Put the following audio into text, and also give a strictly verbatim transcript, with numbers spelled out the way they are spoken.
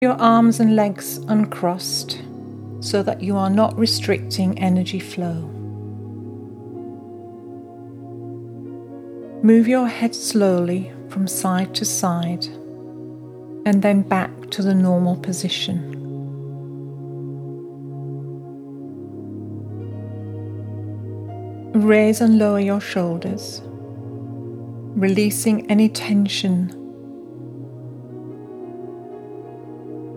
Your arms and legs uncrossed so that you are not restricting energy flow. Move your head slowly from side to side and then back to the normal position. Raise and lower your shoulders, releasing any tension